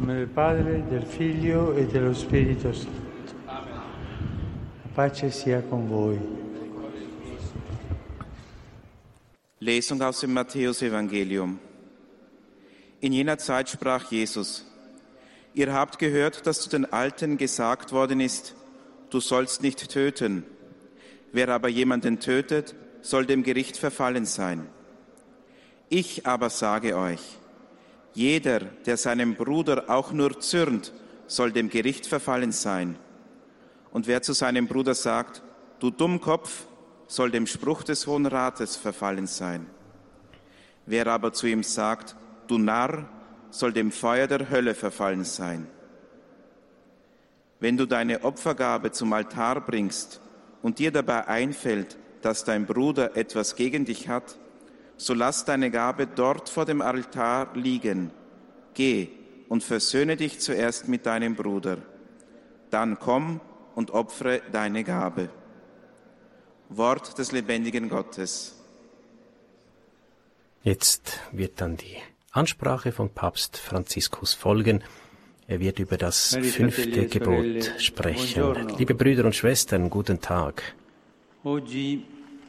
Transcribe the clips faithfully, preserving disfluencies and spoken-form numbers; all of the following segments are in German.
nome del Padre, del Figlio e dello Spirito Santo. Amen. La pace sia con voi. Lesung aus dem Matthäusevangelium. In jener Zeit sprach Jesus: Ihr habt gehört, dass zu den Alten gesagt worden ist, du sollst nicht töten. Wer aber jemanden tötet, soll dem Gericht verfallen sein. Ich aber sage euch, jeder, der seinem Bruder auch nur zürnt, soll dem Gericht verfallen sein. Und wer zu seinem Bruder sagt, du Dummkopf, soll dem Spruch des Hohen Rates verfallen sein. Wer aber zu ihm sagt, du Narr, soll dem Feuer der Hölle verfallen sein. Wenn du deine Opfergabe zum Altar bringst und dir dabei einfällt, dass dein Bruder etwas gegen dich hat, so lass deine Gabe dort vor dem Altar liegen. Geh und versöhne dich zuerst mit deinem Bruder. Dann komm und opfere deine Gabe. Wort des lebendigen Gottes. Jetzt wird dann die Ansprache von Papst Franziskus folgen. Er wird über das fünfte Gebot sprechen. Liebe Brüder und Schwestern, guten Tag. Oggi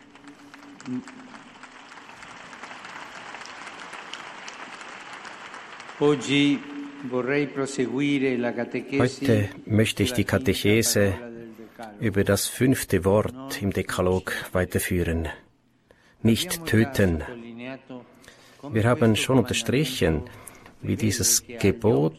Oggi vorrei proseguire la catechesi. Heute möchte ich die Katechese über das fünfte Wort im Dekalog weiterführen. Nicht töten. Wir haben schon unterstrichen, wie dieses Gebot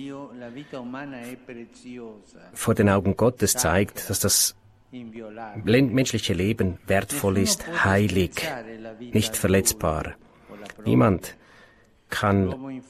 vor den Augen Gottes zeigt, dass das menschliche Leben wertvoll ist, heilig, nicht verletzbar. Niemand kann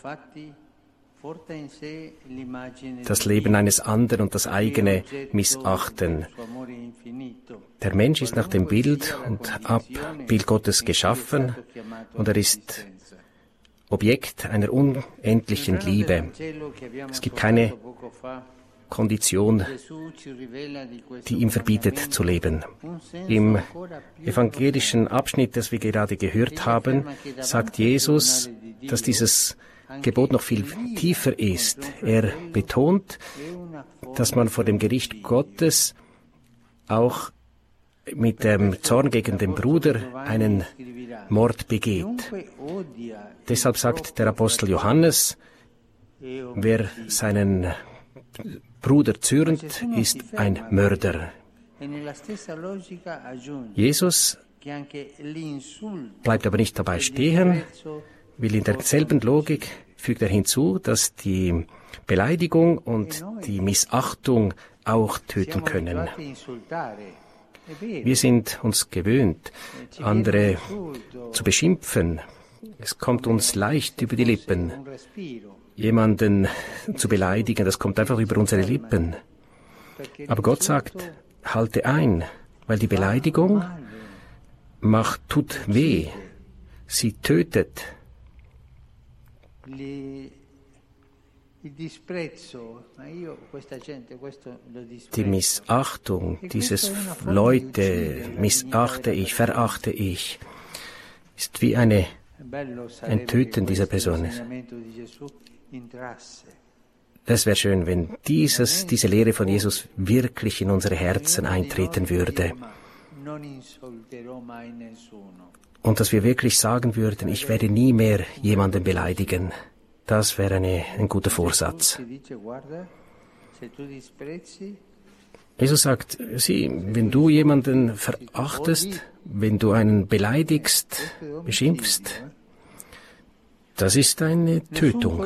das Leben eines anderen und das eigene missachten. Der Mensch ist nach dem Bild und Abbild Gottes geschaffen und er ist Objekt einer unendlichen Liebe. Es gibt keine Kondition, die ihm verbietet zu leben. Im evangelischen Abschnitt, das wir gerade gehört haben, sagt Jesus, dass dieses Gebot noch viel tiefer ist. Er betont, dass man vor dem Gericht Gottes auch mit dem Zorn gegen den Bruder einen Mord begeht. Deshalb sagt der Apostel Johannes, wer seinen Bruder zürnt, ist ein Mörder. Jesus bleibt aber nicht dabei stehen, will in derselben Logik fügt er hinzu, dass die Beleidigung und die Missachtung auch töten können. Wir sind uns gewöhnt, andere zu beschimpfen. Es kommt uns leicht über die Lippen. Jemanden zu beleidigen, das kommt einfach über unsere Lippen. Aber Gott sagt, halte ein, weil die Beleidigung macht, tut weh. Sie tötet. Die Missachtung, dieses Leute missachte ich, verachte ich, ist wie eine, ein Töten dieser Person. Es wäre schön, wenn dieses, diese Lehre von Jesus wirklich in unsere Herzen eintreten würde. Und dass wir wirklich sagen würden, ich werde nie mehr jemanden beleidigen. Das wäre eine, ein guter Vorsatz. Jesus sagt, sieh, wenn du jemanden verachtest, wenn du einen beleidigst, beschimpfst, das ist eine Tötung.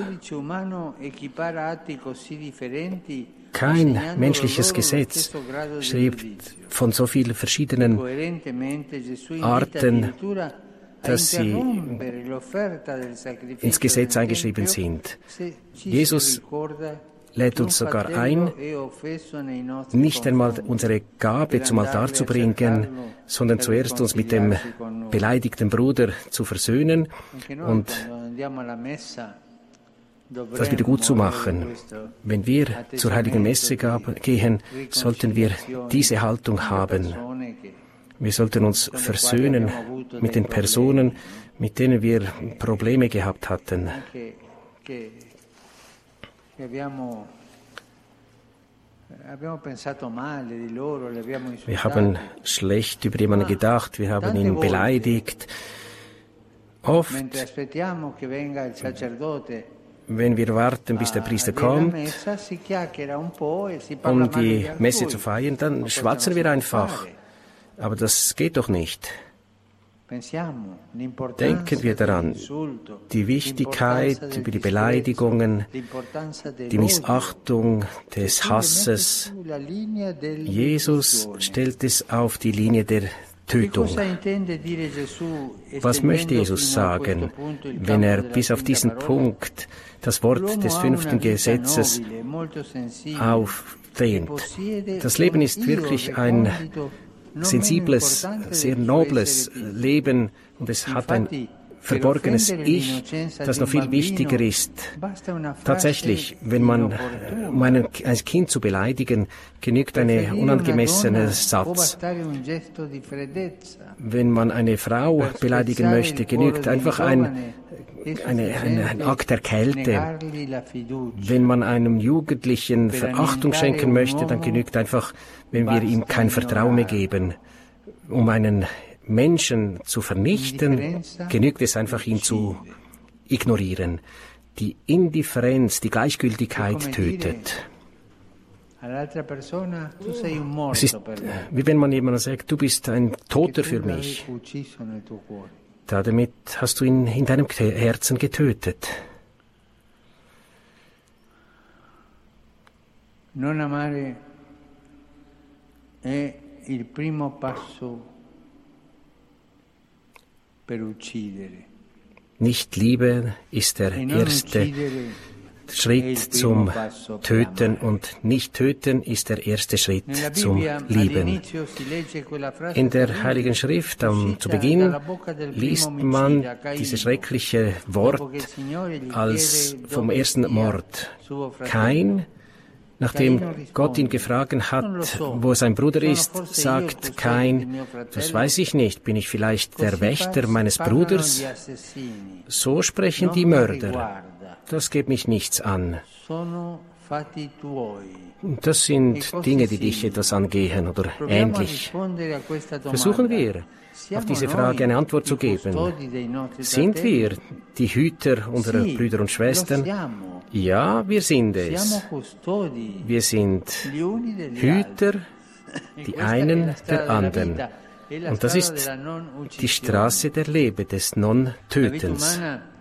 Kein menschliches Gesetz schreibt von so vielen verschiedenen Arten, dass sie ins Gesetz eingeschrieben sind. Jesus lädt uns sogar ein, nicht einmal unsere Gabe zum Altar zu bringen, sondern zuerst uns mit dem beleidigten Bruder zu versöhnen und das wieder gut zu machen. Wenn wir zur Heiligen Messe gehen, sollten wir diese Haltung haben. Wir sollten uns versöhnen mit den Personen, mit denen wir Probleme gehabt hatten. Wir haben schlecht über jemanden gedacht, wir haben ihn beleidigt. Oft, wenn wir warten, bis der Priester kommt, um die Messe zu feiern, dann schwatzen wir einfach. Aber das geht doch nicht. Denken wir daran, die Wichtigkeit über die Beleidigungen, die Missachtung des Hasses. Jesus stellt es auf die Linie der Tötung. Was möchte Jesus sagen, wenn er bis auf diesen Punkt das Wort des fünften Gesetzes aufdehnt? Das Leben ist wirklich ein sensibles, sehr nobles Leben und es hat ein verborgenes Ich, das noch viel wichtiger ist. Tatsächlich, wenn man, um ein Kind zu beleidigen, genügt ein unangemessener Satz. Wenn man eine Frau beleidigen möchte, genügt einfach ein, eine, eine, ein Akt der Kälte. Wenn man einem Jugendlichen Verachtung schenken möchte, dann genügt einfach, wenn wir ihm kein Vertrauen mehr geben. Um einen Menschen zu vernichten, genügt es einfach, ihn zu ignorieren. Die Indifferenz, die Gleichgültigkeit tötet. Es ist wie wenn man jemandem sagt, du bist ein Toter für mich. Damit hast du ihn in deinem Herzen getötet. Non amare è il primo passo per uccidere. Nicht Liebe ist der erste Schritt zum Töten und nicht Töten ist der erste Schritt zum Lieben. In der Heiligen Schrift am, zu Beginn liest man dieses schreckliche Wort als vom ersten Mord. Kain, nachdem Gott ihn gefragt hat, wo sein Bruder ist, sagt Kain, das weiß ich nicht, bin ich vielleicht der Wächter meines Bruders? So sprechen die Mörder. Das geht mich nichts an. Das sind Dinge, die dich etwas angehen oder ähnlich. Versuchen wir, auf diese Frage eine Antwort zu geben. Sind wir die Hüter unserer Brüder und Schwestern? Ja, wir sind es. Wir sind Hüter, die einen der anderen. Und das ist die Straße der Liebe, des Non-Tötens.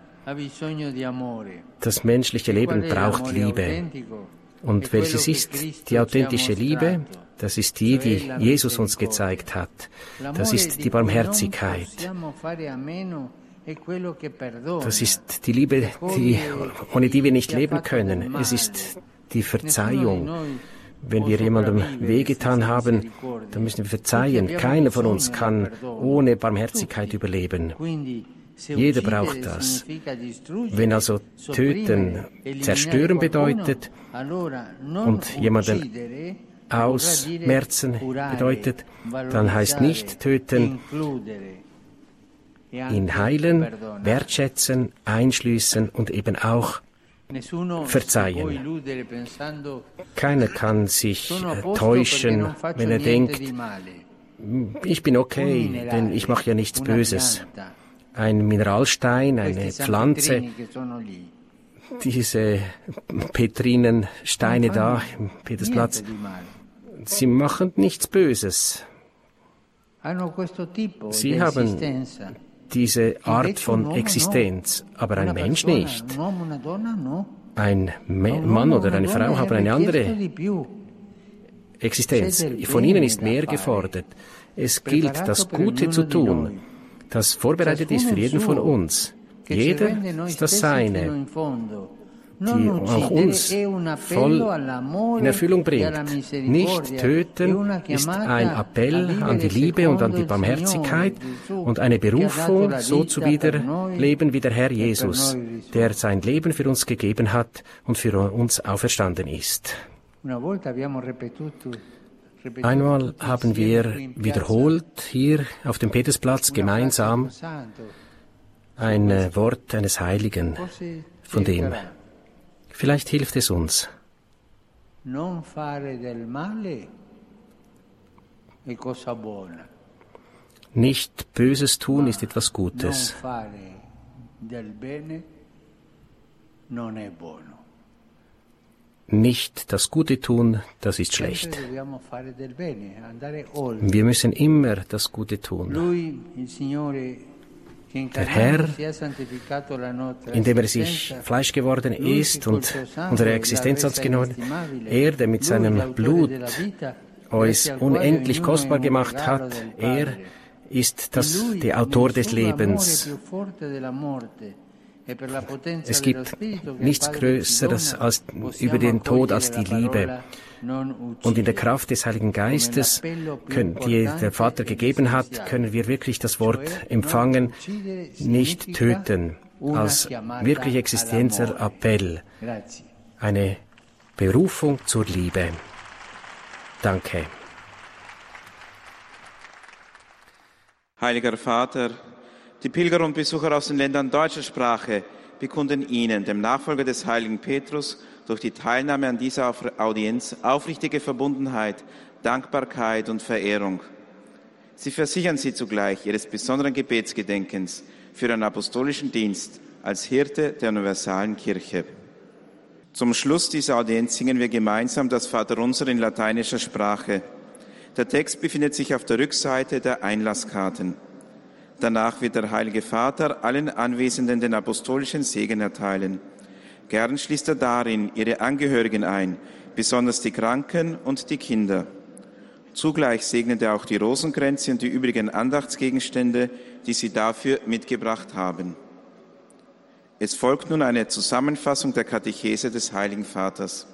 Das menschliche Leben braucht Liebe. Und welches ist die authentische Liebe? Das ist die, die Jesus uns gezeigt hat. Das ist die Barmherzigkeit. Das ist die Liebe, die, ohne die wir nicht leben können. Es ist die Verzeihung. Wenn wir jemandem wehgetan haben, dann müssen wir verzeihen. Keiner von uns kann ohne Barmherzigkeit überleben. Jeder braucht das. Wenn also töten zerstören bedeutet und jemanden ausmerzen bedeutet, dann heißt nicht töten, ihn heilen, wertschätzen, einschließen und eben auch verzeihen. Keiner kann sich täuschen, wenn er denkt, ich bin okay, denn ich mache ja nichts Böses. Ein Mineralstein, eine Pflanze, diese Petrinensteine da im Petersplatz, sie machen nichts Böses. Sie haben diese Art von Existenz, aber ein Mensch nicht. Ein Mann oder eine Frau haben eine andere Existenz. Von ihnen ist mehr gefordert. Es gilt, das Gute zu tun, das vorbereitet ist für jeden von uns. Jeder ist das Seine, die auch uns voll in Erfüllung bringt. Nicht töten ist ein Appell an die Liebe und an die Barmherzigkeit und eine Berufung, so zu wieder leben wie der Herr Jesus, der sein Leben für uns gegeben hat und für uns auferstanden ist. Einmal haben wir wiederholt hier auf dem Petersplatz gemeinsam ein Wort eines Heiligen, von dem Vielleicht hilft es uns, non fare del male è cosa buona. nicht Böses tun ist etwas Gutes. Non fare del bene non è buono. Nicht das Gute tun, das ist schlecht. Dobbiamo fare del bene, andare oltre. Wir müssen immer das Gute tun. Lui, il Signore, Der Herr, indem er sich Fleisch geworden ist und unsere Existenz hat genommen, er, der mit seinem Blut uns unendlich kostbar gemacht hat, er ist das, der Autor des Lebens. Es gibt nichts Größeres als, über den Tod als die Liebe. Und in der Kraft des Heiligen Geistes, können, die der Vater gegeben hat, können wir wirklich das Wort empfangen, nicht töten, als wirklich existenzieller Appell, eine Berufung zur Liebe. Danke. Heiliger Vater, die Pilger und Besucher aus den Ländern deutscher Sprache bekunden Ihnen, dem Nachfolger des heiligen Petrus, durch die Teilnahme an dieser Audienz aufrichtige Verbundenheit, Dankbarkeit und Verehrung. Sie versichern Sie zugleich Ihres besonderen Gebetsgedenkens für Ihren apostolischen Dienst als Hirte der universalen Kirche. Zum Schluss dieser Audienz singen wir gemeinsam das Vaterunser in lateinischer Sprache. Der Text befindet sich auf der Rückseite der Einlasskarten. Danach wird der Heilige Vater allen Anwesenden den apostolischen Segen erteilen. Gern schließt er darin ihre Angehörigen ein, besonders die Kranken und die Kinder. Zugleich segnet er auch die Rosenkränze und die übrigen Andachtsgegenstände, die sie dafür mitgebracht haben. Es folgt nun eine Zusammenfassung der Katechese des Heiligen Vaters.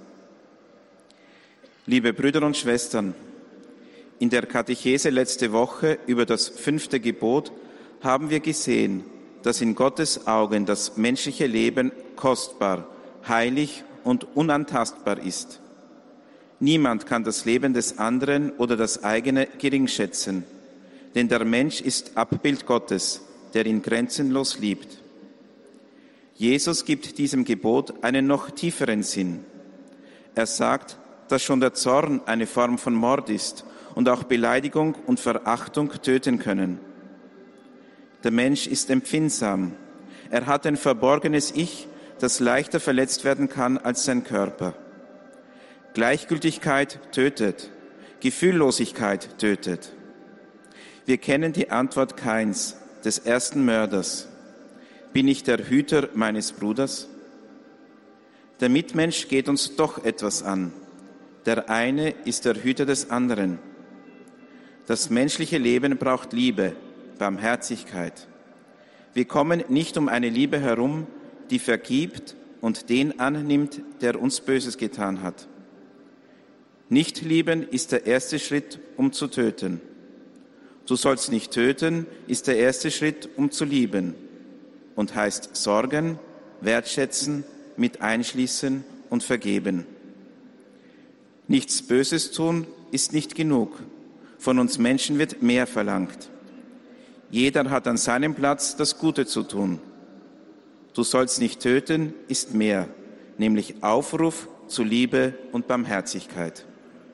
Liebe Brüder und Schwestern, in der Katechese letzte Woche über das fünfte Gebot haben wir gesehen, dass in Gottes Augen das menschliche Leben kostbar, heilig und unantastbar ist. Niemand kann das Leben des anderen oder das eigene geringschätzen, denn der Mensch ist Abbild Gottes, der ihn grenzenlos liebt. Jesus gibt diesem Gebot einen noch tieferen Sinn. Er sagt, dass schon der Zorn eine Form von Mord ist und auch Beleidigung und Verachtung töten können. Der Mensch ist empfindsam. Er hat ein verborgenes Ich, das leichter verletzt werden kann als sein Körper. Gleichgültigkeit tötet, Gefühllosigkeit tötet. Wir kennen die Antwort Kains, des ersten Mörders. Bin ich der Hüter meines Bruders? Der Mitmensch geht uns doch etwas an. Der eine ist der Hüter des anderen. Das menschliche Leben braucht Liebe, Barmherzigkeit. Wir kommen nicht um eine Liebe herum, die vergibt und den annimmt, der uns Böses getan hat. Nicht lieben ist der erste Schritt, um zu töten. Du sollst nicht töten ist der erste Schritt, um zu lieben und heißt sorgen, wertschätzen, mit einschließen und vergeben. Nichts Böses tun ist nicht genug. Von uns Menschen wird mehr verlangt. Jeder hat an seinem Platz das Gute zu tun. Du sollst nicht töten ist mehr, nämlich Aufruf zu Liebe und Barmherzigkeit.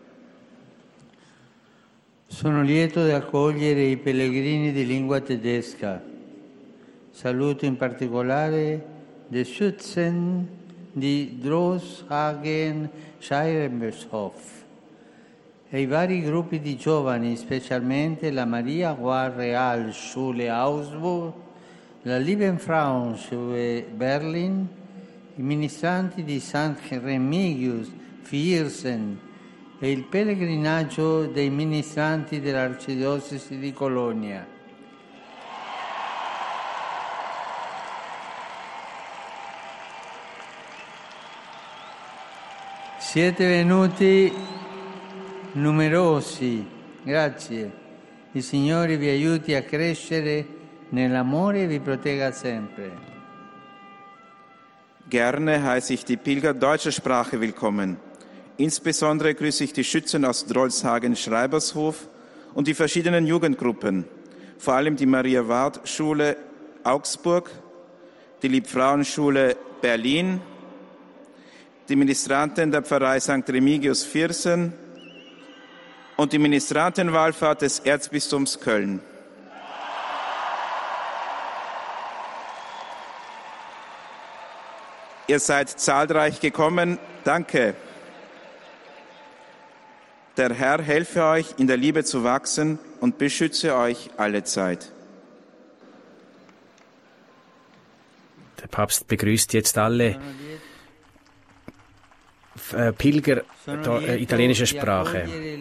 Sono lieto di accogliere i pellegrini di lingua tedesca. Saluto in particolare die Schützen di Droshagen-Scheibenhof e i vari gruppi di giovani, specialmente la Maria War Real Schule Augsburg, la Liebenfrauenschule Berlin, i ministranti di Sankt Remigius Viersen e il pellegrinaggio dei ministranti dell'Arcidiocesi di Colonia. Siete venuti numerosi, grazie. Il Signore vi aiuti a crescere nell'amore e vi protegga sempre. Gerne heiße ich die Pilger deutscher Sprache willkommen. Insbesondere grüße ich die Schützen aus Drolshagen-Schreibershof und die verschiedenen Jugendgruppen, vor allem die Maria-Ward-Schule Augsburg, die Liebfrauenschule Berlin, die Ministranten der Pfarrei Sankt Remigius Viersen und die Ministrantenwallfahrt des Erzbistums Köln. Ihr seid zahlreich gekommen. Danke. Der Herr helfe euch, in der Liebe zu wachsen und beschütze euch alle Zeit. Der Papst begrüßt jetzt alle äh, Pilger äh, italienischer Sprache.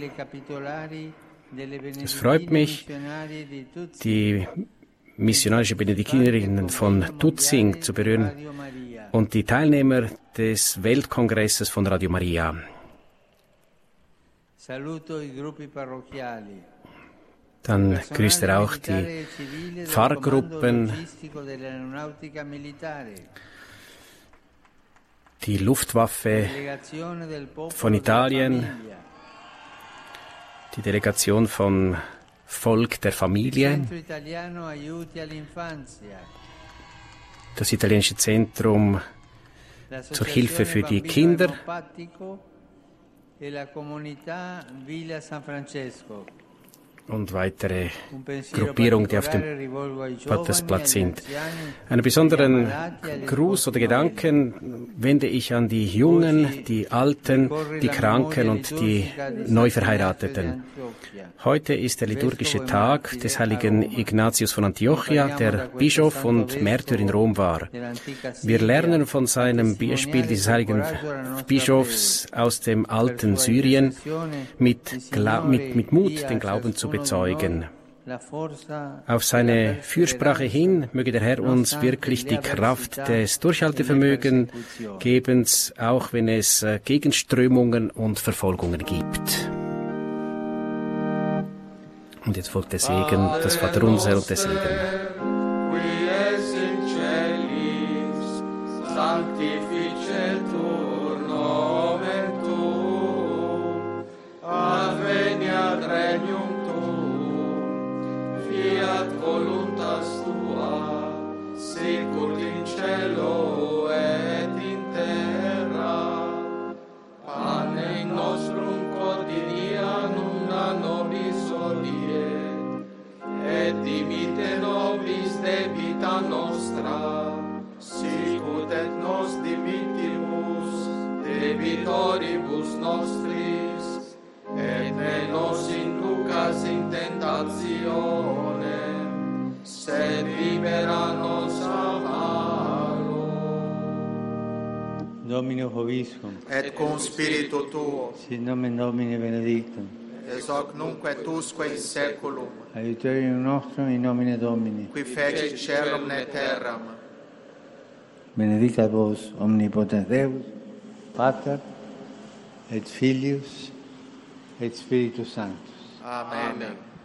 Es freut mich, die missionarische Benediktinerinnen von Tutzing zu berühren und die Teilnehmer des Weltkongresses von Radio Maria. Dann grüßt er auch die Pfarrgruppen, die Luftwaffe von Italien, die Delegation von Volk der Familie, das italienische Zentrum zur Hilfe für die Kinder und weitere Gruppierungen, die auf dem Pattersplatz sind. Einen besonderen Gruß oder Gedanken wende ich an die Jungen, die Alten, die Kranken und die Neuverheirateten. Heute ist der liturgische Tag des heiligen Ignatius von Antiochia, der Bischof und Märtyr in Rom war. Wir lernen von seinem Beispiel dieses heiligen Bischofs aus dem alten Syrien, mit, Gla- mit, mit Mut den Glauben zu bezeugen. Auf seine Fürsprache hin möge der Herr uns wirklich die Kraft des Durchhaltevermögens geben, auch wenn es Gegenströmungen und Verfolgungen gibt. Und jetzt folgt der Segen, das Vaterunser und der Segen. Fiat voluntas tua, sicut in cielo et in terra. Panem nostrum quotidianum da nobis hodie, et dimite nobis debita nostra, sicut et nos dimittimus debitoribus nostris, et ne nos inducas in tentationem, sed libera nos a malo. Domine Hoviscum, Et cum spiritu tuo, sit nomen Domini benedictum, ex hoc nunc et usque in saeculum, aiuterium nostrum in nomine Domini, qui fecit caelum et terram. benedicat vos omnipotens Deus, Pater et Filius et Spiritus Sanctus. Amen. Amen.